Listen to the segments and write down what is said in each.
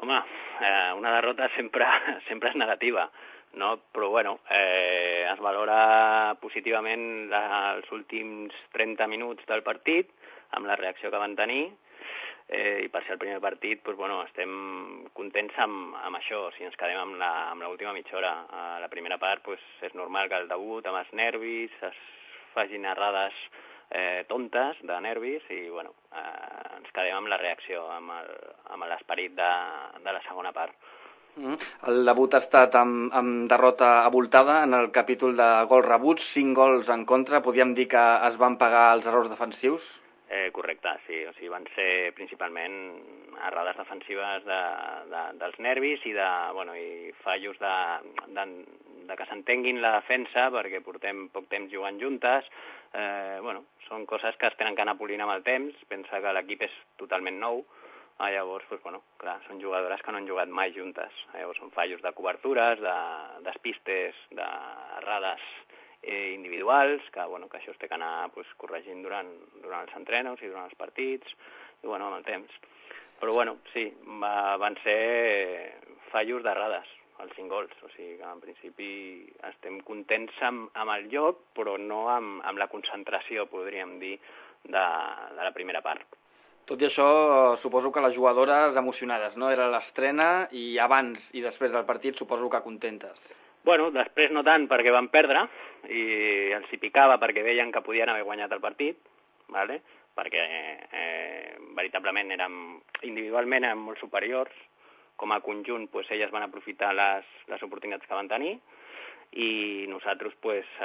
Home, una derrota sempre és negativa, no? Però bueno, es valora positivament els últims 30 minuts del partit, amb la reacció que van tenir, i per ser el primer partit, doncs, bueno, estem contents amb això. Si ens quedem amb l'última mitja hora. A la primera part doncs, és normal que el debut, amb els nervis, es facin errades tontes de nervis i bueno, ens quedem amb la reacció, amb l'esperit de la segona part. El debut ha estat amb derrota abultada en el capítol de gols rebuts, 5 gols en contra. Podríem dir que es van pagar els errors defensius? Correcte, sí. O sigui, van ser principalment errades defensives dels nervis i fallos de que s'entenguin la defensa, perquè portem poc temps jugant juntes. Són coses que es tenen que anar polint amb el temps. Pensa que l'equip és totalment nou. Llavors, clar, són jugadores que no han jugat mai juntes. Llavors són fallos de cobertures, despistes, d'errades individuals, que això es té que anar corregint durant els entrenos i durant els partits, i amb el temps. Però sí, van ser fallos d'errades, els 5 gols, o sigui que en principi estem contents amb el joc, però no amb la concentració, podríem dir, de la primera part. Tot i això, suposo que les jugadores emocionades, no? Era l'estrena i abans i després del partit suposo que contentes. Bueno, després no tant perquè van perdre i els hi picava perquè veien que podien haver guanyat el partit, ¿vale? Perquè veritablement individualment érem molt superiors, com a conjunt elles van aprofitar les oportunitats que van tenir i nosaltres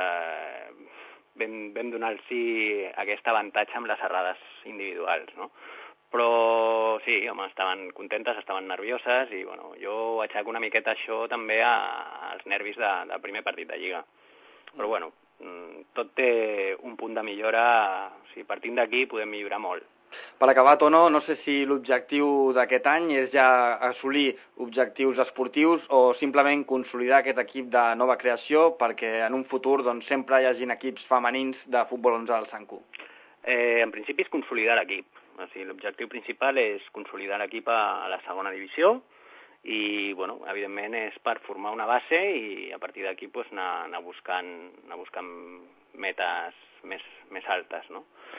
vam donar-los aquest avantatge amb les errades individuals, no? Però sí, estaven contentes, estaven nervioses i jo aixeco una miqueta això també als nervis del primer partit de Lliga. Però tot té un punt de millora, o sigui, partint d'aquí podem millorar molt. Per acabar, Tono, no sé si l'objectiu d'aquest any és ja assolir objectius esportius o simplement consolidar aquest equip de nova creació perquè en un futur sempre hi hagin equips femenins de futbol 11 al Sant Cup. En principi és consolidar l'equip. O sigui, l'objectiu principal és consolidar l'equip a la segona divisió i, evidentment, és per formar una base i a partir d'aquí anar buscant metes més altes, no?